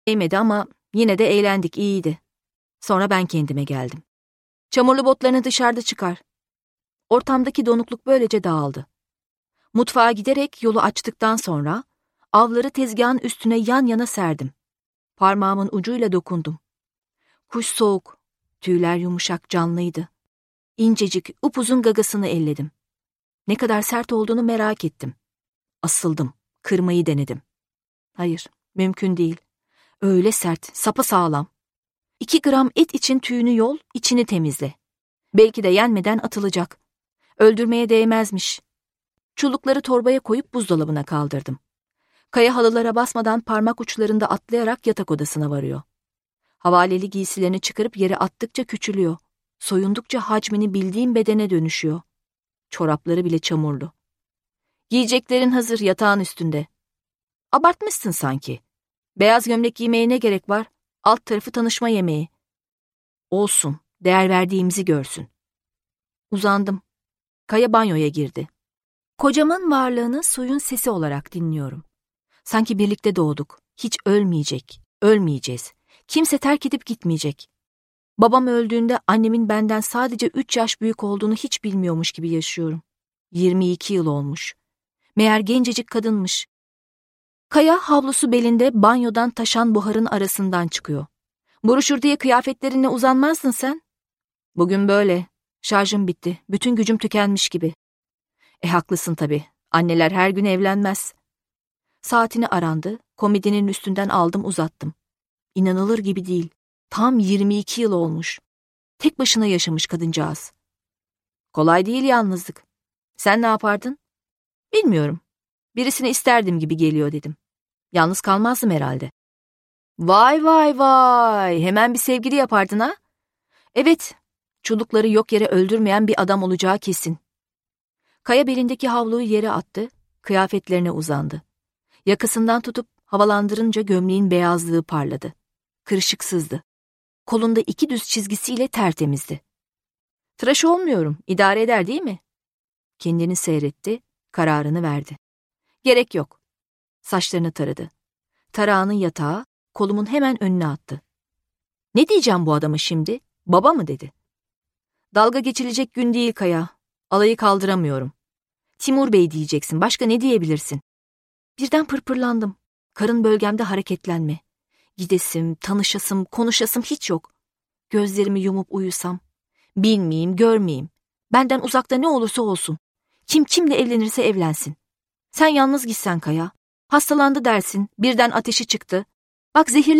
Değmedi ama yine de eğlendik, iyiydi. Sonra ben kendime geldim. Çamurlu botlarını dışarıda çıkar. Ortamdaki donukluk böylece dağıldı. Mutfağa giderek yolu açtıktan sonra avları tezgahın üstüne yan yana serdim. Parmağımın ucuyla dokundum. Kuş soğuk, tüyler yumuşak, canlıydı. İncecik, upuzun gagasını elledim. Ne kadar sert olduğunu merak ettim. Asıldım, kırmayı denedim. Hayır, mümkün değil. Öyle sert, sapasağlam. 2 gram et için tüyünü yol, içini temizle. Belki de yenmeden atılacak. Öldürmeye değmezmiş. Çullukları torbaya koyup buzdolabına kaldırdım. Kaya halılara basmadan parmak uçlarında atlayarak yatak odasına varıyor. Havaleli giysilerini çıkarıp yere attıkça küçülüyor. Soyundukça hacmini bildiğim bedene dönüşüyor. Çorapları bile çamurlu. Giyeceklerin hazır yatağın üstünde. Abartmışsın sanki. Beyaz gömlek giymeye ne gerek var? Alt tarafı tanışma yemeği. Olsun, değer verdiğimizi görsün. Uzandım. Kaya banyoya girdi. Kocamın varlığını suyun sesi olarak dinliyorum. Sanki birlikte doğduk. Hiç ölmeyecek, ölmeyeceğiz. Kimse terk edip gitmeyecek. Babam öldüğünde annemin benden sadece 3 yaş büyük olduğunu hiç bilmiyormuş gibi yaşıyorum. 22 yıl olmuş. Meğer gencecik kadınmış. Kaya havlusu belinde banyodan taşan buharın arasından çıkıyor. Buruşur diye kıyafetlerinle uzanmazdın sen. Bugün böyle. Şarjım bitti. Bütün gücüm tükenmiş gibi. Haklısın tabii. Anneler her gün evlenmez. Saatini arandı. Komodinin üstünden aldım uzattım. İnanılır gibi değil. Tam 22 yıl olmuş. Tek başına yaşamış kadıncağız. Kolay değil yalnızlık. Sen ne yapardın? Bilmiyorum. Birisini isterdim gibi geliyor dedim. Yalnız kalmazdım herhalde. Vay vay vay. Hemen bir sevgili yapardın ha? Evet. Çullukları yok yere öldürmeyen bir adam olacağı kesin. Kaya belindeki havluyu yere attı. Kıyafetlerine uzandı. Yakasından tutup havalandırınca gömleğin beyazlığı parladı. Kırışıksızdı. Kolunda 2 düz çizgisiyle tertemizdi. Tıraş olmuyorum, idare eder değil mi? Kendini seyretti, kararını verdi. Gerek yok. Saçlarını taradı. Tarağının yatağı kolumun hemen önüne attı. Ne diyeceğim bu adama şimdi? Baba mı dedi. Dalga geçilecek gün değil Kaya. Alayı kaldıramıyorum. Timur Bey diyeceksin, başka ne diyebilirsin? Birden pırpırlandım. Karın bölgemde hareketlenme. Gidesim, tanışasım, konuşasım hiç yok. Gözlerimi yumup uyusam. Bilmeyeyim, görmeyeyim. Benden uzakta ne olursa olsun. Kim kimle evlenirse evlensin. Sen yalnız gitsen Kaya. Hastalandı dersin, birden ateşi çıktı. Bak zehirlen